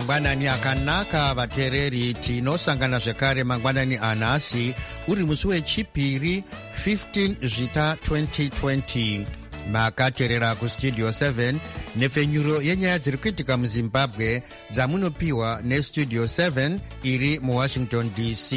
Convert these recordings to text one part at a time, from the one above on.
mangwanani akanaka vateereri, tinosangana zvekare mangwanani anhasi uri musi wechipiri 15 zvita 2020. makateerera kustudio 7 nepfenyuro yenyaya dziri kuitika muzimbabwe dzamunopiwa nestudio 7 iri muwashington dc.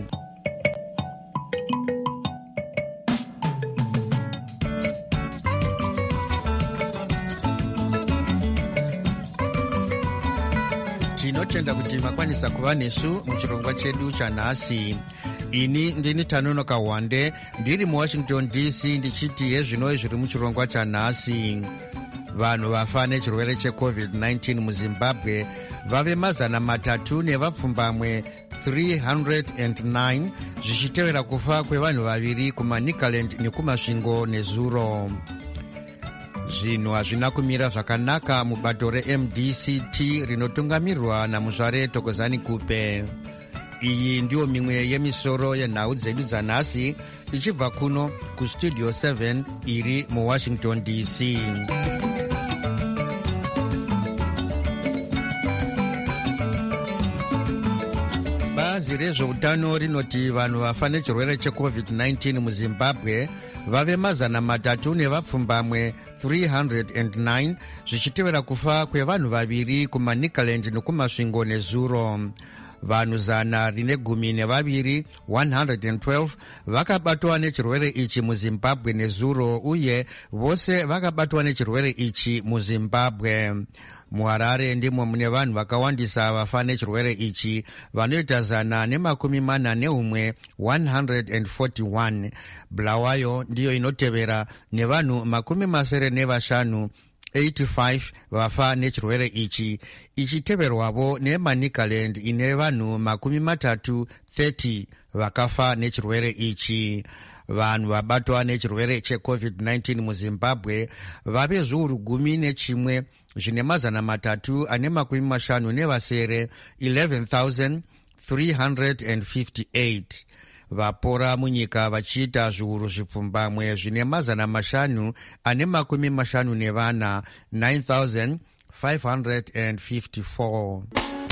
tinotenda kuti makwanisa kuva nesu muchirongwa chedu chanhasi. ini ndini Tanonoka Wande ndiri muwashington dc ndichiti hezvino zviri muchirongwa chanhasi. vanhu vafa nechirwere checovid-19 muzimbabwe vave 309 309 zvichitevera kufa kwevanhu vaviri kumanikaland nekumasvingo nezuro. zvinhu hazvina kumira zvakanaka mubato remdct rinotungamirirwa namuzvare Thokozani Kupe. iyi ndiyo mimwe yemisoro yenhau dzedu dzanhasi ichibva kuno kustudio 7 iri muwashington dc. bazi rezveutano rinoti vanhu vafa nechirwere checovid-19 muzimbabwe vave 309 zvichitevera kufa kwevanhu vaviri kumanikaland nekumasvingo nezuro. vanhu 112 112 vakabatwa nechirwere ichi muzimbabwe nezuro, uye vose vakabatwa nechirwere ichi muzimbabwe. muharare ndimo mune vanhu vakawandisa vafa nechirwere ichi vanoita 141 141. bulawayo ndiyo inotevera nevanhu 95 85 vafa nechirwere ichi, ichiteverwavo nemanikaland ine vanhu 30 vakafa nechirwere ichi. vanhu vabatwa nechirwere checovid-19 muzimbabwe vave zviuru 11 zvine 350 11,358. vapora munyika vachiita zviuru zvipfumbamwe zvine 554 9,554.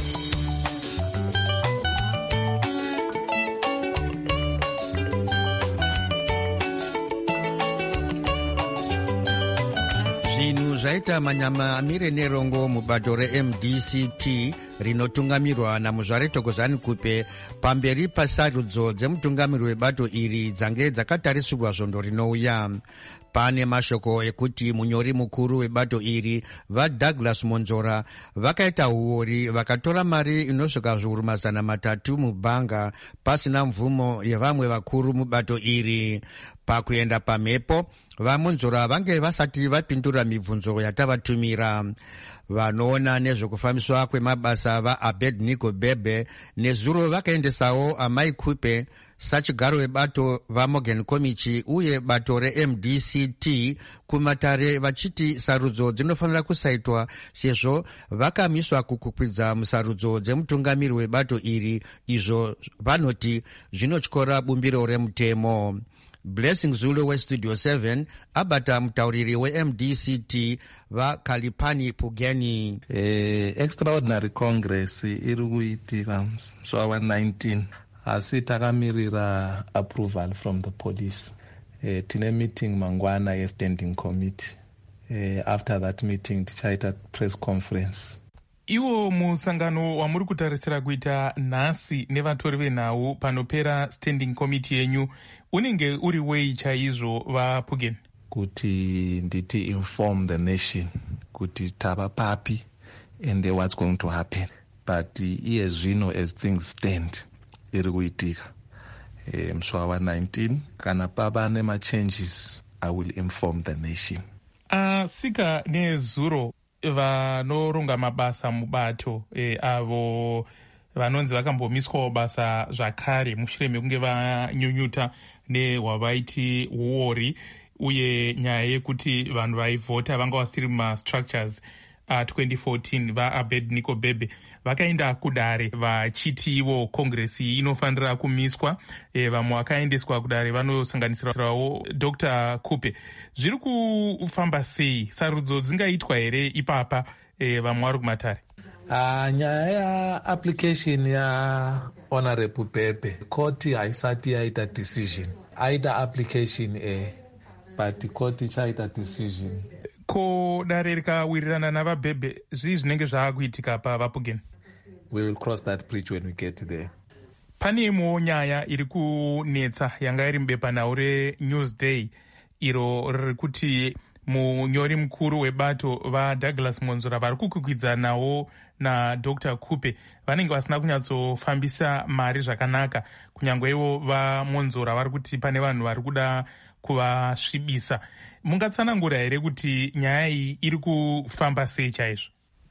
zvinhu zvaita manyama amire nerongo mubato remdct rinotungamirwa namuzvare Thokozani Kupe pamberi pasarudzo dzemutungamiri webato iri dzange dzakatarisirwa zvondo rinouya. pane mashoko ekuti munyori mukuru webato iri vaDouglas Monzora vakaita huori vakatora mari inosvika zviuru 300 mubhanga pasina mvumo yevamwe vakuru mubato iri. pakuenda pamhepo vamonzora vange vasati vapindura mibvunzo yatavatumira. vanoona nezvekufambiswa kwemabasa vaAbednego Bebe nezuro vakaendesawo amai Kupe sachigaro webato vaMorgan Komichi uye bato remdct kumatare vachiti sarudzo dzinofanira kusaitwa sezvo vakamiswa kukukwidza musarudzo dzemutungamiri webato iri, izvo vanoti zvinotyora bumbiro remutemo. Blessing Zulu westudio 7 abata mutauriri weMDCT vaKalipani Pugeni. Extraordinary Congress iri kuitika mswa wa 19 asi takamirira approval from the police. Tine meeting mangwana ye-standing committee. After that meeting tichaita press conference. iwo musangano wamuri kutarisira kuita nhasi nevatori venhau panopera standing committee yenyu unenge uri wei chaizvo vaPugeni? kuti nditi inform the nation kuti tava papi and what's going to happen, but iye zvino as things stand iri kuitika mswa wa 19 kana pava nema-changes I will inform the nation. Sika nezuro vanoronga mabasa mubato avo vanonzi vakambomiswawo basa zvakare mushure mekunge vanyunyuta nehwavaiti huori uye nyaya yekuti vanhu vaivhota vanga vasiri mumastructures 2014 vaAbednego Bebe vakaenda kudare vachitiwo kongresi inofanira kumiswa. Vamwe vakaendeswa kudare vanosanganisirawo Dr. Kupe. Zviri kufamba sei? Sarudzo dzingaitwa here ipapa vamwe vari kumatare? Nyaya yaapplication yahonorable Pepe, koti haisati yaita decision. Aita application but koti chaita decision. Ko dare rikawirirana navaBhebhe, zvii zvinenge zvaakuitika pavaPugeni? We will cross that bridge when we get there. Pane imwewo nyaya iri kunetsa yanga iri mubepanhau reNewsday, iro riri kuti munyori mukuru webato vaDouglas Monzora vari kukwikwidzanawo naDr Kupe vanenge vasina kunyatsofambisa mari zvakanaka. Kunyangweivo vaMonzora vari kuti pane vanhu vari kuda kuvasvibisa. Mungatsanangura here kuti nyaya iyi iri kufamba sei chaizvo?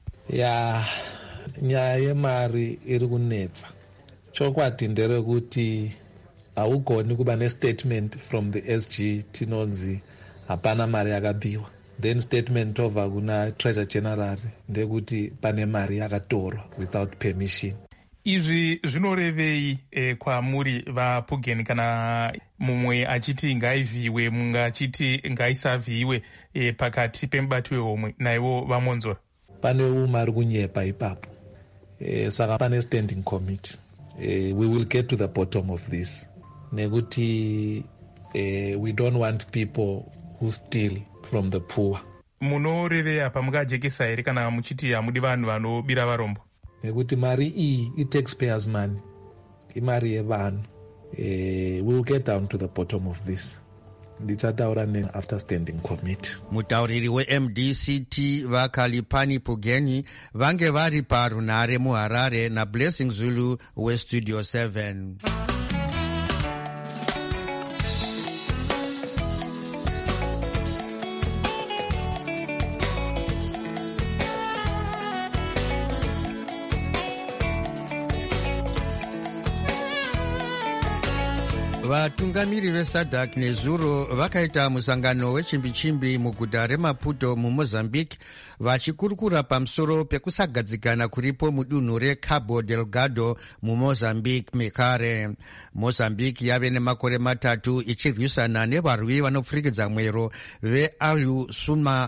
Nyaya yemari iri kunetsa. Chokwadi nderekuti haugoni kuva nestatement from the SG tinonzi hapana mari yakabiwa, then statement over kuna treasurer general ndekuti pane mari yakatorwa without permission. Izvi zvinorevei kwamuri vaPugeni, kana mumwe achiti ngaivhiwe, mumwe achiti ngaisavhiwe pakati pemubati wehomwe naivo vaMonzora? Pane umwe ari kunyepa ipapo, saka pane standing committee. We will get to the bottom of this. Nekuti we don't want people who steal from the poor. Munorevei apa mukajekesa here kana muchiti hamudi vanhu vanobira varombo? Nekuti mari iyi i-taxpayers money, imari yevanhu. We will get down to the bottom of this. Ndichataura after standing committee. Mutauriri weMDCT vaKhalipani Pugeni vange vari parunhare muHarare naBlessing Zulu weStudio 7. Vatungamiri veSADC nezuro vakaita musangano wechimbi-chimbi muguta reMaputo muMozambique vachikurukura pamusoro pekusagadzikana kuripo mudunhu reCabo Delgado muMozambique mekare. Mozambique yave nemakore matatu ichirwisana nevarwi vanopfurikidza mwero veAlu Suma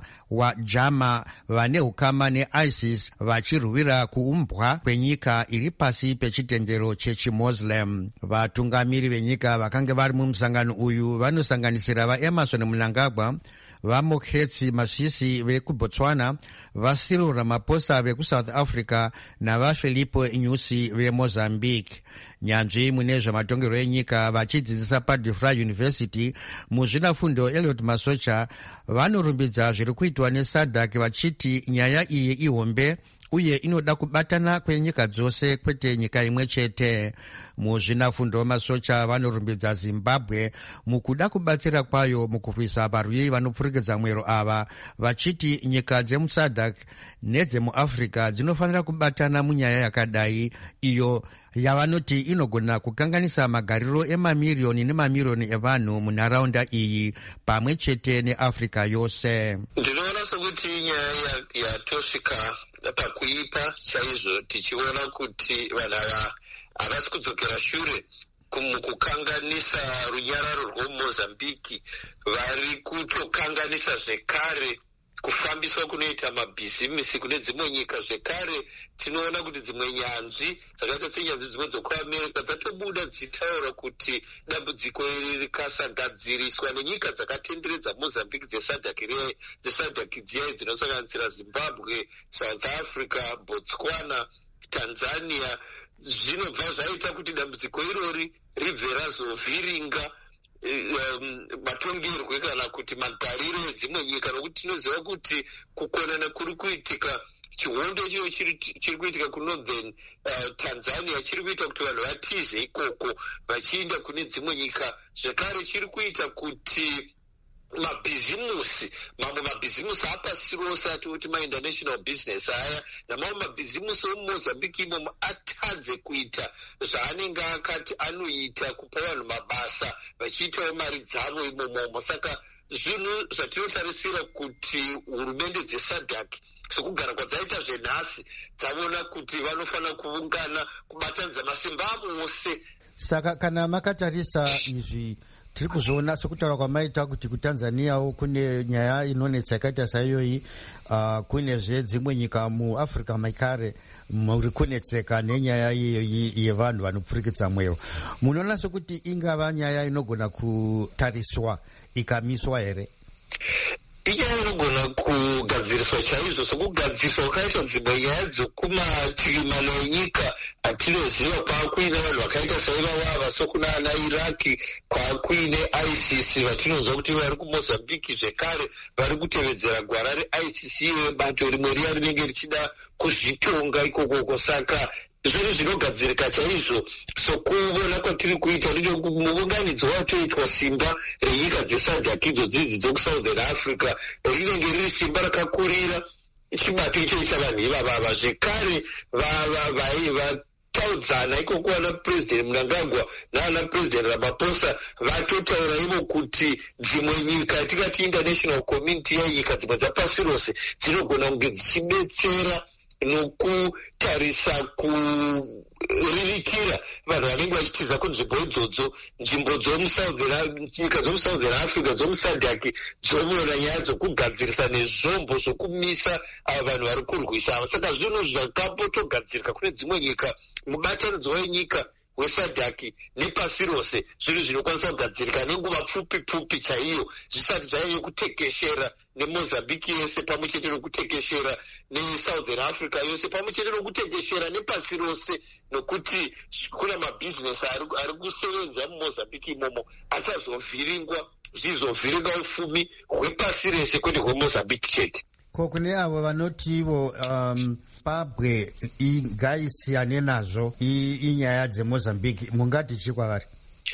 waJama vane hukama neISIS vachirwira kuumbwa kwenyika iri pasi pechitendero chechiMuslim. Vatungamiri venyika vakange vari mumusangano uyu vanosanganisira vaEmerson Mnangagwa, vaMokhetsi Masisi vekuBotswana, vaCyril Ramaphosa vekuSouth Africa navaFilipo Nyusi veMozambique. Nyanzvi mune zvematongerwo enyika vachidzidzisa paDifra University muzvinafundo Eliot Masocha vanorumbidza zviri kuitwa neSADC vachiti nyaya iyi ihombe uye inoda kubatana kwenyika dzose kwete nyika imwe chete. Muzvinafundo Masocha vanorumbidza Zimbabwe mukuda kubatsira kwayo mukurwisa varwi vanopfurikidza mwero ava, vachiti nyika dzemuSADC nedzemuAfrica dzinofanira kubatana munyaya yakadai, iyo yavanoti inogona kukanganisa magariro emamiriyoni nemamiriyoni evanhu munharaunda iyi pamwe chete neAfrica yose. Ndinoona sekuti nyaya yatosvika pakuipa chaizvo, tichiona kuti vanhu ava havasi kudzokera shure mukukanganisa runyararo rwoMozambiki, vari kutokanganisa zvekare kufambiswa kunoita mabhizimisi kune dzimwe nyika. Zvekare tinoona kuti dzimwe nyanzvi dzakaita senyanzvi dzimwe dzekuAmerica dzatobuda dzichitaura kuti dambudziko iri rikasagadziriswa nenyika dzakatenderedza Mozambique dzeSADC dziya dzinosanganisira Zimbabwe, South Africa, Botswana, Tanzania, zvinobva zvaita kuti dambudziko irori ribve razovhiringa matongerwe kana kuti magariro edzimwe nyika, nokuti tinoziva kuti kukonana kuri kuitika, chihondo chino chiri kuitika kunorthern Tanzania chiri kuita kuti vanhu vatize ikoko vachienda kune dzimwe nyika. Zvekare chiri kuita kuti mamwe mabhizimusi apasi rose atikuti mainternational business aya namamwe mabhizimusi omumozambique imomo atadze kuita zvaanenge akati anoita, kupa vanhu mabasa vachiitawo mari dzavo imomomo. Saka zvinhu zvatinotarisira kuti hurumende dzeSADC sokugara kwadzaita zvenhasi dzaona kuti vanofanira kuungana kubatanidza masimba avo ose Saka kana makatarisa izvi tiri kuzoona sokutaura kwamaita kuti kutanzaniawo kune nyaya inonetsa yakaita saiyoyi, kunezve dzimwe nyika muafrica makare muri kunetseka nenyaya iyoyi yevanhu vanopfurikidza mweyo. Munoona sokuti ingava nyaya inogona kutariswa ikamiswa here? Inyaya inogona kugadziriswa chaizvo, sokugadziriswa kwakaita dzimwe nyaya dzokumativi mana enyika atinoziva. Kwakuine vanhu vakaita saivavava sokunana Iraki, kwakuine ICC vatinonzwa kuti vari kuMozambique zvekare vari kutevedzera gwara reICC vebato rimwe riya rinenge richida kuzvitonga ikokoko. Saka zvinhu zvinogadzirika chaizvo, sokuona kwatiri kuita muunganidzo watoitwa simba renyika dzesadhak idzo dzidzi dzokusouthern Africa rinenge riri simba rakakurira chibato icho chavanhu ivavava. Zvekare vataudzana ikoko vana president Mnangagwa naana president Ramaphosa vatotaura ivo kuti dzimwe nyika tingati international community yenyika dzimwe dzapasi rose dzinogona kunge dzichidetsera nokutarisa kuririkira vanhu vanenge vachitiza kunzvimbo idzodzo, nzvimbo nyika dzomusouthern Africa dzomusadhaki dzomuona nyaya dzokugadzirisa nezvombo zvokumisa ava vanhu vari kurwisa ava. Saka zvinhu zvakapotogadzirika kune dzimwe nyika, mubatanidzo wenyika wesadhaki nepasi rose, zvinhu zvinokwanisa kugadzirika nenguva pfupi chaiyo zvisati zvaive kutekeshera neMozambique yose pamwe chete nokutekeshera neSouthern Africa yose pamwe chete nokutekeshera nepasi rose, nokuti kuna mabhizinesi ari kusevenza muMozambique imomo achazovhiringwa, zvizovhiringa ufumi hwepasi rese kwete hweMozambique chete. Ko kune avo vanoti ivo Zimbabwe ngaisiyane nazvo inyaya dzeMozambique, mungati chi kwavari?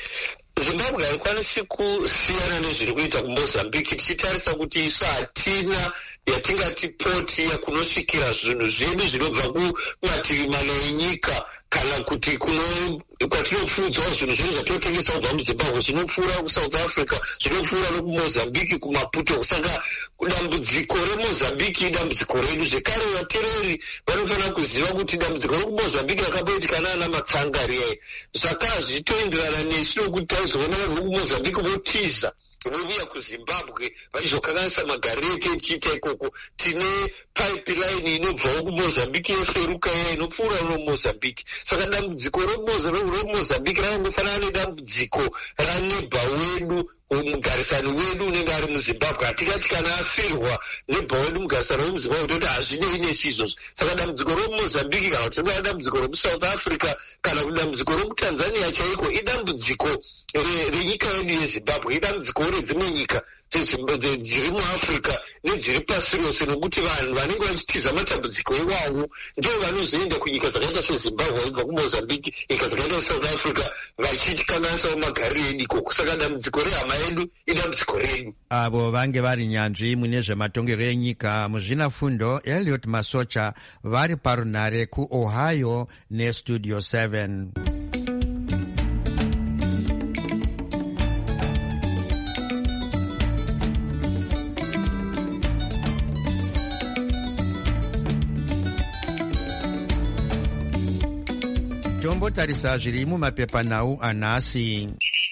Zimbabwe haikwanisi kusiyana nezviri kuita kuMozambique, tichitarisa kuti isu hatina yatingati poti yakunosvikira zvinhu zvedu zvinobva kumativi mana enyika, kana kuti kwatinopfuudzawo zvinhu zvedu zvatotengesa kubva muZimbabwe zvinopfuura kuSouth Africa, zvinopfuura nokuMozambique kuMaputo. Saka dambudziko reMozambique idambudziko redu. Zvekare vateereri vanofanira kuziva kuti dambudziko rekuMozambique rakaboitika naana Matsangari zvakazvitoenderana nesu, nokuti taizoona vanhu vokuMozambique votiza vovuya kuZimbabwe vachizokanganisa magariro etichiita ikoko. Tine pipeline inobvawo kuMozambique yeferuka iya inopfuura noMozambique. Saka dambudziko reMozambique rangofanana nedambudziko ranebha wedu mugarisani wedu unenge ari muZimbabwe. Hatingati kana afirwa nebha wedu mugarisani wemuZimbabwe toti hazvinei nesi izvozvo. Saka dambudziko reMozambique kana kuti dambudziko remuSouth Africa kana kuti dambudziko remuTanzania chaiko idambudziko renyika yedu yeZimbabwe, idambudziko redzimwe nyika dziri muAfrica nedziri pasi rose, nokuti vanhu vanenge vachitiza matambudziko iwawo ndio vanozoenda kunyika dzakaita seZimbabwe vaibva kuMozambique, nyika dzakaita seSouth Africa vachitikanganisawo magariro edu ikoko. Saka dambudziko rehama yedu idambudziko redu. Avo vange vari nyanzvi mune zvematongero enyika muzvinafundo Elliot Masocha vari parunhare kuOhio neStudio 7. Tombotarisa zviri mumapepanhau anhasi.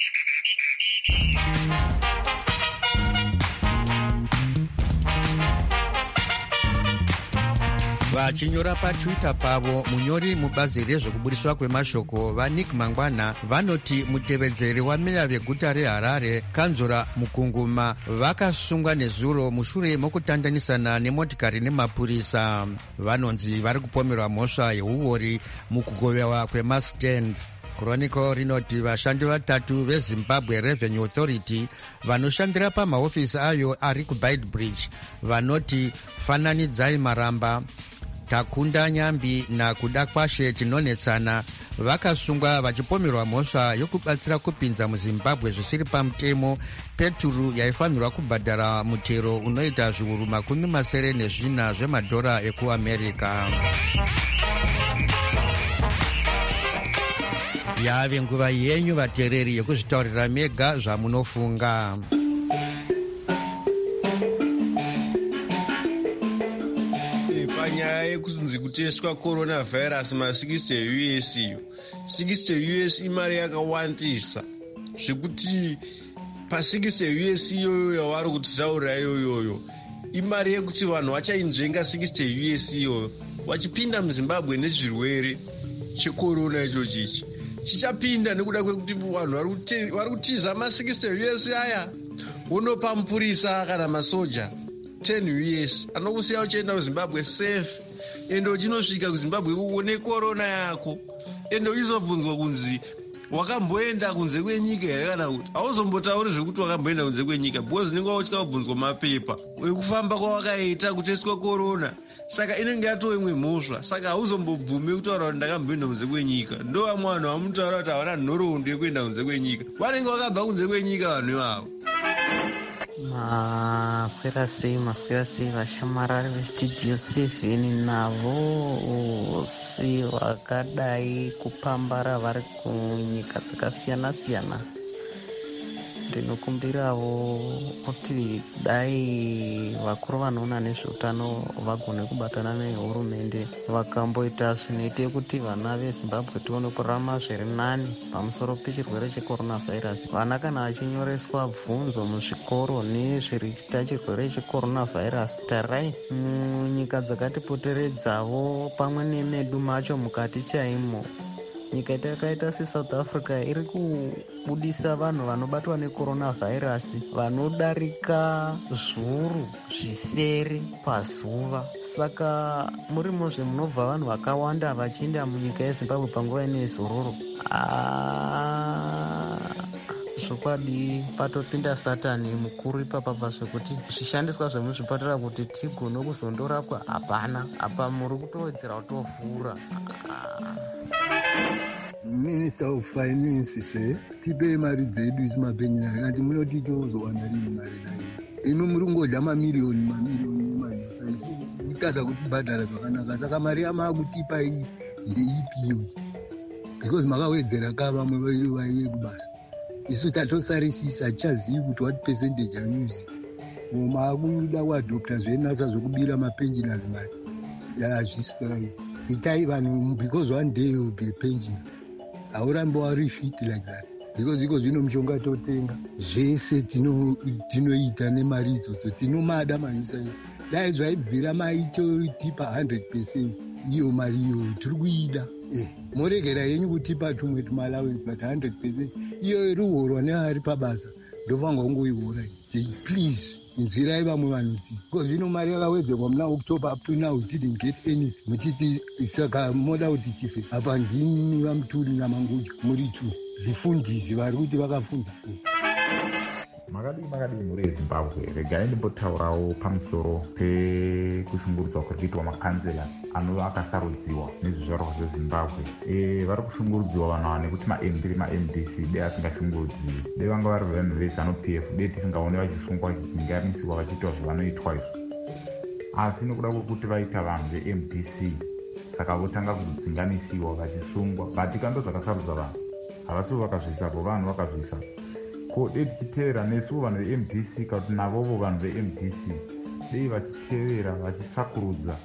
Vachinyora paTwitter pavo, munyori mubazi rezvekubudiswa kwemashoko vaNick Mangwana vanoti mutevedzeri wameya veguta reHarare Kanzura Mukunguma vakasungwa nezuro mushure mokutandanisana nemotikari nemapurisa. Vanonzi vari kupomerwa mhosva yeuori mukugovewa kwemastands. Chronicle rinoti vashandi vatatu veZimbabwe Revenue Authority vanoshandira pamahofisi ayo ari kuBaitbridge vanoti Fananidzai Maramba, Takunda Nyambi nakuda kwashe tinonetsana vakasungwa vachipomerwa mhosva yokubatsira kupinza muZimbabwe zvisiri pamutemo peturu yaifanirwa kubhadhara mutero unoita zviuru 74 zvemadhora ekuAmerica. Yave nguva yenyu vateereri yekuzvitaurira mega zvamunofunga. Panyaya yekunzi kunzi kuteswa coronavirus ma60 US iyo 60 US imari yakawandisa zvekuti pa60 US iyoyo yavari kutitaurira iyoyo imari yekuti vanhu vachainzvenga 60 US iyoyo vachipinda muZimbabwe nezvirwere chekorona ichochi ichi chichapinda nekuda kwekuti vanhu vari kutiza ma60 US aya unopa mupurisa kana masoja 10 US anokusiya uchienda kuZimbabwe safe ende uchinosvika kuZimbabwe uone korona yako ende uchizobvunzwa kunzi wakamboenda kunze kwenyika here kana kuti hauzombotauri zvekuti wakamboenda kunze kwenyika because unenge wautywa kubvunzwa mapepa ekufamba kwawakaita kuteswa korona saka inenge yatova imwe mhosva saka hauzombobvume kutaura kuti ndakamboenda kunze kwenyika ndo vamwe vanhu vamunotaura kuti havana nhoroondo yekuenda kunze kwenyika vanenge vakabva kunze kwenyika vanhu ivavo. Maswera sei vashamarari vestudio 7 navo si vakadai kupambara vari kunyika dzakasiyana-siyana. Ndinokumbirawo kuti dai vakuru vanoona nezveutano vagone kubatana nehurumende vakamboita zvinoite kuti vana veZimbabwe tione kurarama zviri nani pamusoro pechirwere cheCoronavirus. Vana kana vachinyoreswa bvunzo muzvikoro nezviri kuita chirwere cheCoronavirus, tarirai munyika dzakatipoteredzawo pamwe nemedu macho mukati chaimo nyika yakaita seSouth Africa iri kubudisa vanhu vanobatwa neCoronavirus vanodarika zviuru zvisere pazuva. Saka murimozve munobva vanhu vakawanda vachienda munyika yeZimbabwe panguva inezororo. Zvokwadi patopinda satani mukuru ipapapa zvekuti zvishandiswa zvemuzvipatara kuti tigone kuzondorapwa hapana. Apa muri kutowedzera kutofura. Minister of Finance tipe mari dzedu isi mapenzi akati munoti tozowana rini mari nayo ino muri kungodya mamiliyoni manyosa isi kutadza kutibhadhara zvakanaka saka mari yamakutipa iyi ndeipiyo because makawedzera ka vamwe vaive kubasa isu tatosarisisa tichazivi kuti what percentage anuzi makuda kuadopta zvenasa zvokubira mapensioners mari yazvisirai itai vanhu because one day will be a pensioner haurambi wari fit like that because iko zvino mushonga totenga zvese tinoita nemari idzodzo tinomada manyusa dai zvaibvira maitotipa 100% iyo mari iyo tiri kuida moregera yenyu kutipa tumwe tumalawens but 100% iyo iruhorwa neari pabasa ndofanga kungoihora please inzwirai vamwe vanhutsi because zvino mari yakawedzerwa muna October up to now we didn't get anything muchiti saka moda kuti tife apa ndini vamuturi namanguja muri tu zvifundisi vari kuti vakafunda makadii muri eZimbabwe regai ndimbotaurawo pamusoro pekushungurudzwa kuri kuitwa makanzela anova akasarudziwa nezvizvarwa zveZimbabwe. Vari kushungurudziwa vanhu ava nekuti ma-MDC dei asingashungurudziwi dei vanga vari vanhu veZANU-PF dei tisingaone vachisungwa vachidzinganiswa vachiitwa zvavanoitwa izvo asi nokuda kwekuti vaita vanhu veMDC saka votanga kudzinganisiwa vachisungwa batika ndo zvakasarudza vanhu havasivo vakazvisa vo vanhu vakazvisa ko dei tichitevera nesuwo vanhu veMDC kuti navovo vanhu veMDC dei vachitevera vachitsvakurudza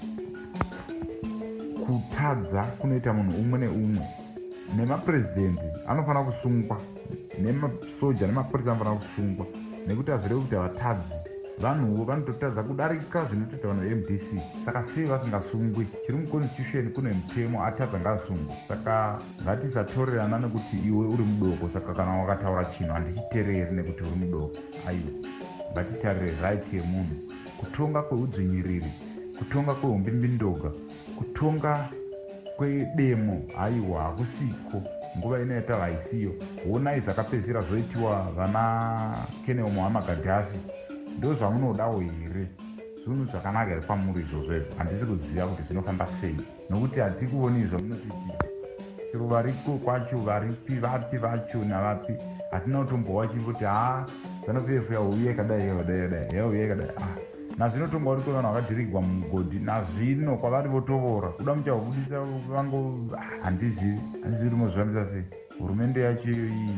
kutadza kunoita munhu umwe neumwe nemapurezidendi anofanira kusungwa nemasoja nemapurisa anofanira kusungwa nekuti hazvireve kuti havatadzi vanhuwo vanototadza kudarika zvinotoita vanhu veMDC saka sei vasingasungwi chiri muconstitution kune mutemo atadza ngaasungwe saka ngatisatorerana nekuti iwe uri mudoko saka kana wakataura chinhu handichitereri nekuti uri mudoko aiwa ngatitarire right yemunhu kutonga kweudzvinyiriri kutonga kwehumbimbindoga kutonga kwedemo aiwa hakusiko nguva ino yatava isiyo honai zvakapedzisira zvoitiwa vana Keneo Muammar Gaddafi ndo zvamunodawo here zvinhu zvakanaka here kwamuri izvozvo izvo handisi kuziva kuti zvinofamba sei nokuti hatikuoni zvamunotiti chero variko kwacho varipi vapi vacho navapi hatina kutombowa chimboti ZANU-PF yauya ikadai yauya ikadai nazvinotonga uri kwevanhu vakadhirigwa mugodhi nazvino kwavari votovora kuda muchavabudisa vango handizivi rimo zvifambisa sei hurumende yacho iyi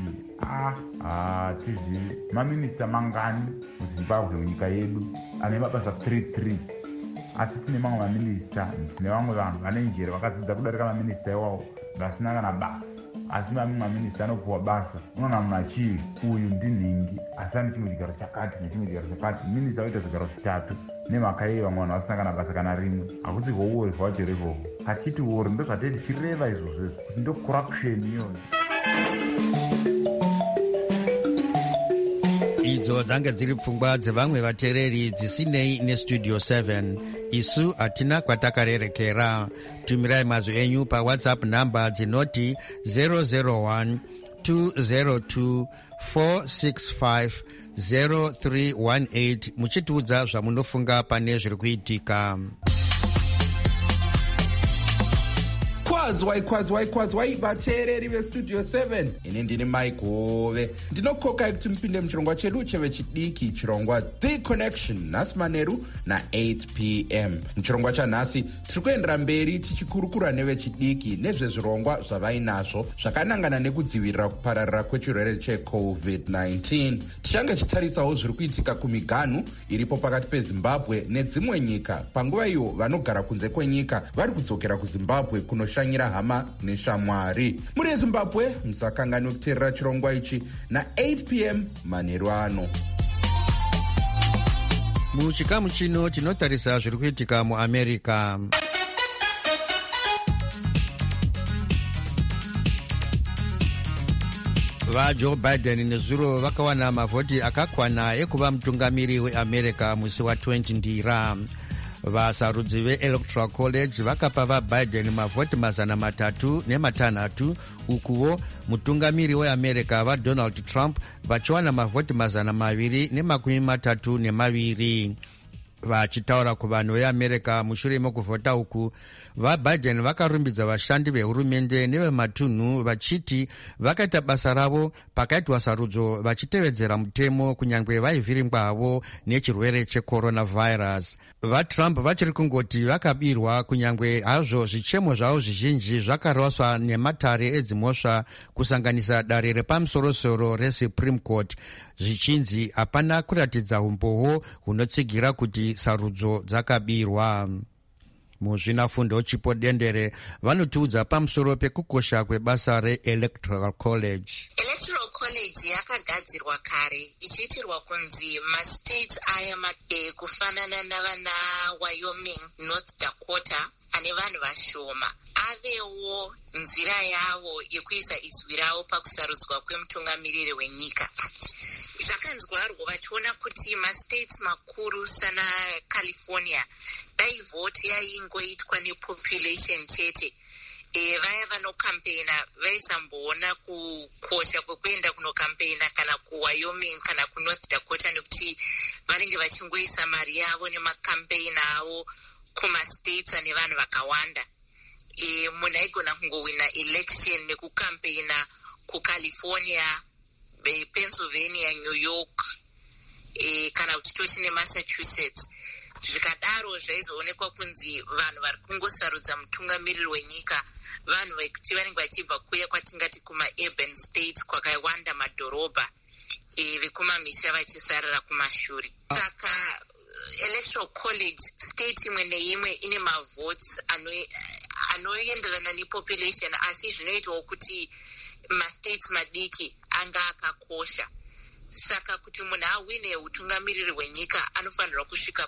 hatizivi maminista mangani muZimbabwe munyika yedu ane mabasa 33 asi tine mamwe maminista, tine vamwe vanhu vane njere vakadzidza kudarika maminista iwawo vasina kana basa, asi mamwe maminista anopuwa basa, unoona munhu achii uyu ndinhingi asi ane chimwe chigaro chakati nechimwe chigaro chakati. Minista oita zvigaro zvitatu nemhaka yei vamwe vanhu vasina kana basa kana rimwe. Hakusi houori zvacho revovo achiti uri ndo zvatei tichireva izvozvo kuti ndo corruption iyoyo. idzo dzange dziri pfungwa dzevamwe vateereri dzisinei nestudio 7. isu hatina kwatakarerekera. tumirai mazwi enyu pawhatsapp namba dzinoti 001 202 465 0318 muchitiudza zvamunofunga pane zviri kuitika. kwazwai vateereri vestudio 7, ini ndini Mike Hove. Ndinokokai kuti mupinde muchirongwa chedu chevechidiki, chirongwa The Connection, nhasi manheru na8 p.m. muchirongwa chanhasi tiri kuendera mberi tichikurukura nevechidiki nezvezvirongwa zvavainazvo zvakanangana nekudzivirira kupararira kwechirwere cheCovid-19. tichange chitarisawo zviri kuitika kumiganhu iripo pakati peZimbabwe nedzimwe nyika, panguva iyo vanogara kunze kwenyika vari kudzokera kuZimbabwe kunoshanyira hama neshamwari. muri Zimbabwe musakanganwe kuteerera chirongwa ichi na8 p.m. manheru ano. muchikamu chino tinotarisa zviri kuitika muAmerica. vaJoe Biden nezuro vakawana mavhoti akakwana ekuva mutungamiri weAmerica musi wa20 ndira. vasarudzi veElectoral College vakapa vaBiden mavhoti 306 ukuwo mutungamiri weAmerica vaDonald Trump vachiwana mavhoti 232. vachitaura kuvanhu veAmerica mushure mekuvhota uku, vaBiden vakarumbidza vashandi vehurumende nevematunhu vachiti vakaita basa ravo pakaitwa sarudzo vachitevedzera mutemo kunyange vaivhiringwavo nechirwere checoronavirus. vaTrump vachiri kungoti vakabirwa kunyange hazvo zvichemo zvavo zvizhinji zvakaraswa nematare edzimhosva kusanganisa dare repamusorosoro reSupreme Court zvichinzi hapana kuratidza umbowo hunotsigira kuti sarudzo dzakabirwa. muzvinafundo chipo dendere vanotiudza pamusoro pekukosha kwebasa reElectoral College. Electoral College yakagadzirwa kare ichiitirwa kunzi mastates aya kufanana navana Wyoming, North Dakota ane vanhu vashoma avewo nzira yavo yekuisa izwi ravo pakusarudzwa kwemutungamiriri wenyika. zvakanzwarwa vachiona kuti mastates makuru sana California dai vhoti yaingoitwa nepopulation chete, vaya vanokampena vaisamboona kukosha kwekuenda kunokampena kana kuWyoming kana kuNorth Dakota nekuti vanenge vachingoisa mari yavo nemakampeni avo kumastates ane vanhu vakawanda. munhu aigona kungowina election nekukampena kuCalifornia, Pennsylvania, New York, kana kuti toti neMassachusetts. zvikadaro zvaizoonekwa kunzi vanhu vari kungosarudza mutungamiriri wenyika vanhu vekuti vanenge vachibva kuya kwatingati kumaurban states kwakawanda madhorobha, vekumamisha vachisarira kumashure. Saka Electoral College state imwe neimwe ine mavotes anoenderana nepopulation, asi zvinoitawo kuti mastates madiki anga akakosha. Saka kuti munhu awine utungamiriri wenyika anofanirwa kusvika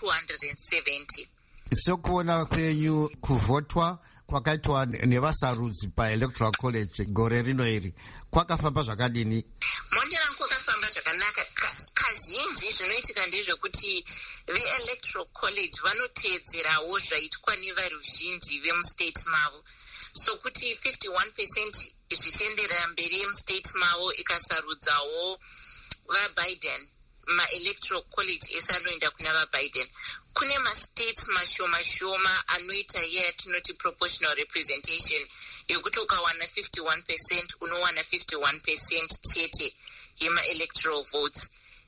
pa270. sekuona kwenyu kuvhotwa kwakaitwa nevasarudzi paElectoral College gore rino iri kwakafamba zvakadini? Monde rangu kwakafamba zvakanaka. Kazhinji zvinoitika ndezvekuti veElectoral College vanoteedzerawo zvaitwa nevaruzhinji vemustate mavo, so kuti 51% zvichienderera mberi yemustate mavo ikasarudzawo vaBiden, maElectoral College ese anoenda kuna vaBiden. Kune mastates mashoma anoita iye yatinoti proportional representation, yekuti ukawana 51% unowana 51% chete yemaelectoral votes,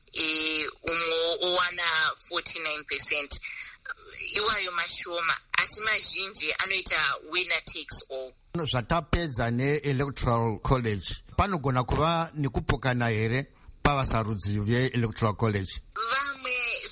umwe owana 49%. iwayo mashoma, asi mazhinji anoita winner takes all. Zvatapedza neElectoral College panogona kuva nekupokana here pavasarudzi veElectoral College? Vamwe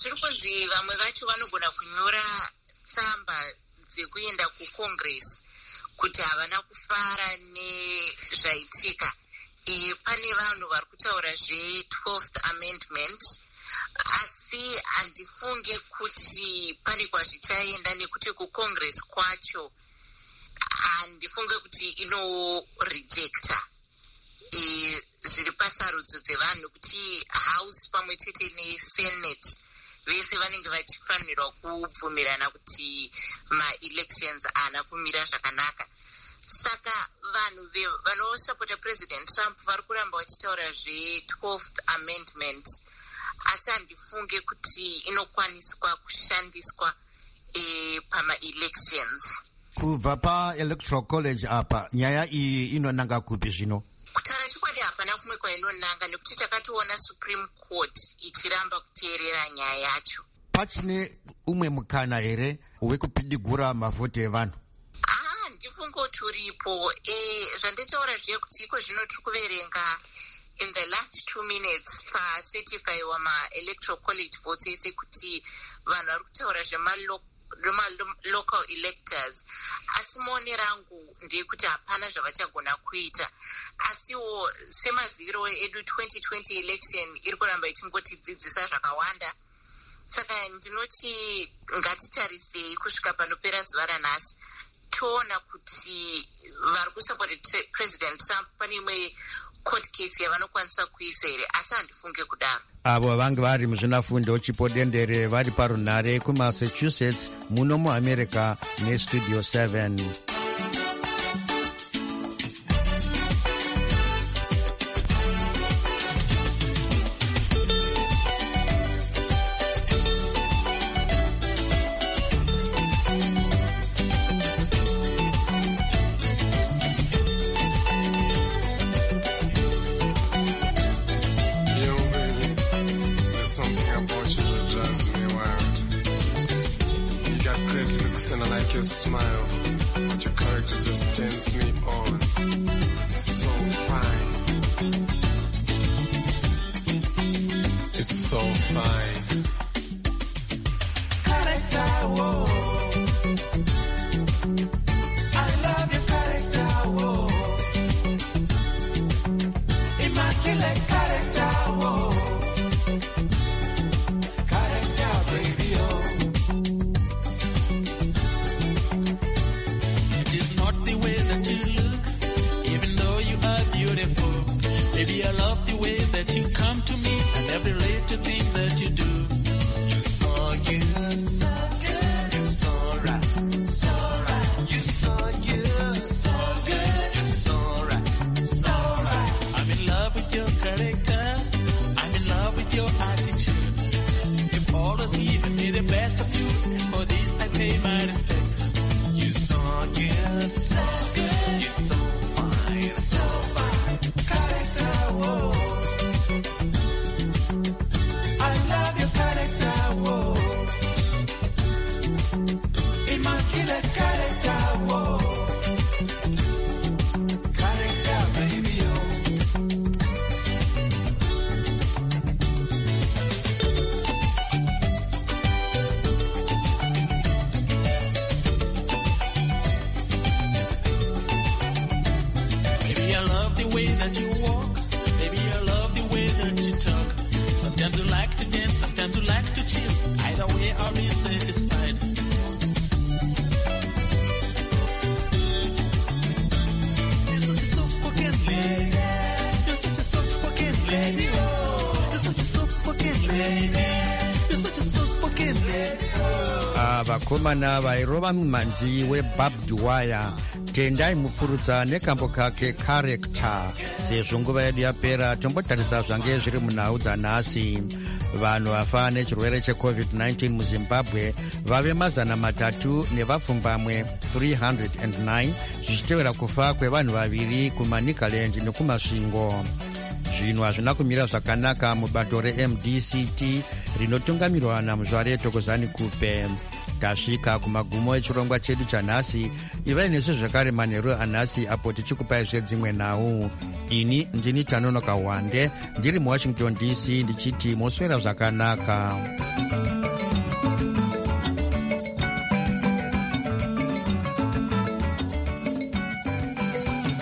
zviri kunzi vamwe vacho vanogona kunyora tsamba dzekuenda kucongress kuti havana kufara nezvaitika. Pane vanhu vari kutaura zve-12th amendment, asi handifunge kuti pane kwazvichaenda nekuti kucongress kwacho handifunge kuti inorejecta. Zviri pasarudzo dzevanhu kuti house pamwe chete nesenate vese vanenge vachifanirwa kubvumirana kuti ma-elections haana kumira zvakanaka. Saka vanhu vanosapota president Trump vari kuramba vachitaura zve-12th amendment, asi handifunge kuti inokwaniswa kushandiswa pama-elections. Kubva pa-electoral college apa nyaya iyi inonanga kupi zvino? Kutaura chokwadi hapana kumwe kwainonanga, nekuti takatoona Supreme Court ichiramba kuteerera nyaya yacho. Pachine umwe mukana here wekupidigura mavhoti evanhu? Ndifungo turipo. Zvanditaura zviye kuti iko zvino tiri kuverenga in the last 2 minutes pa-certify wama-electoral college votes ese kuti vanhu vari kutaura zvema-local electors. Asi maonero angu ndeyekuti hapana zvavachagona kuita. Asiwo semaziviro edu 2020 election iri kuramba ichingotidzidzisa zvakawanda. Saka ndinoti ngatitarisei kusvika panopera zuva ranhasi toona kuti vari kusapota president Trump pane imwe court case yavanokwanisa kuisa here, asi handifunge kudaro. Avo vange vari muzvinafundo chipodendere vari parunhare kumassachusetts muno muamerica nestudio 7. Vakomana vairova mumhanzi webarbed wire tendai mupfurutsa nekambo kake character. Sezvo nguva yedu yapera tombotarisa zvange zviri munhau dzanhasi. Vanhu vafa nechirwere cheCovid-19 muZimbabwe vave 300 nevapfumbamwe 309 zvichitevera kufa kwevanhu vaviri kuManicaland nekumasvingo. Zvinhu hazvina kumira zvakanaka mubato reMDCT rinotungamirwa naMuzvare Thokozani Kupe. tasvika kumagumo echirongwa chedu chanhasi. Ivai nesu zvakare manheru anhasi apo tichikupai zvedzimwe nhau. Ini ndini Tanonoka Wande ndiri muWashington DC ndichiti moswera zvakanaka.